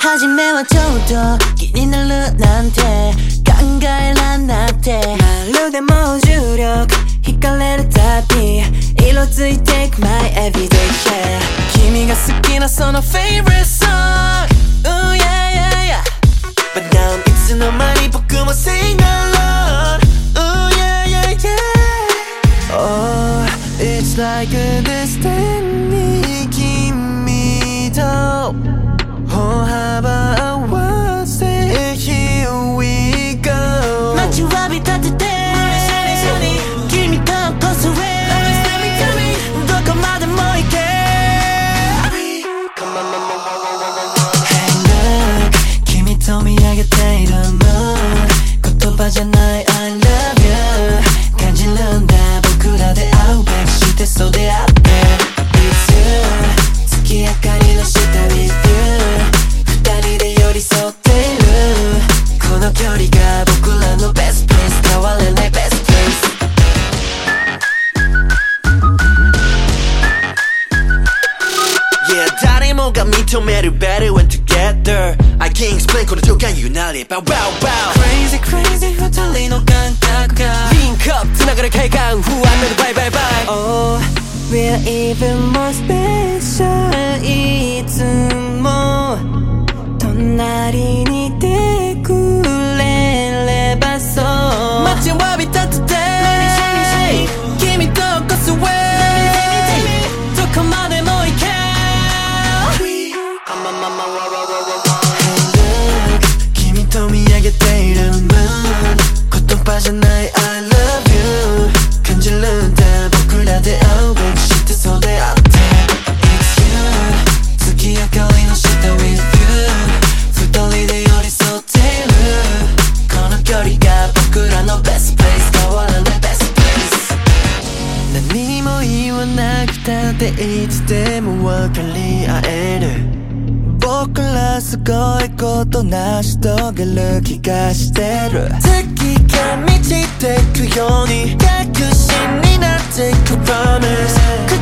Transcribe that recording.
初めはちょっと気になるなんて考えらんなくて、まるでもう重力惹かれるたび色づいてく My everyday care。 君が好きなその favorite song Ooh yeah yeah yeah But now いつの間に僕も sing along Ooh yeah yeah yeah Oh it's like a destiny 君とOh how about I wanna say here we go 待ちわびたてて君とこそへどこまでも行け Hey look 君と見上げている Moon 言葉じゃない I love you 感じるんだ僕らで会うべきしてそうであって It's you 月明かりの下 With you 二人で寄り添ってるこの距離が僕らの best place 変わらない best place Yeah 誰もが認める better when together I can't explain この瞬間になれば Wow wow Crazy crazy 二人の感覚が Link up 繋がる快感不安なる Bye bye bye Oh we're even more special いつも隣にいてくれればそう待ちわびたって君とこそへどこまでも行け Hey look 君と見上げている Moon 言葉じゃない I love you 感じるんだ僕らで会うべきしてそうであって It's you 月明かりの下 With you二人で寄り添ってるこの距離が僕らの best place 変わらない best place 何も言わなくたっていつでも分かり合える僕らすごいこと成し遂げる気がしてる月が満ちてくように確信になってく Promise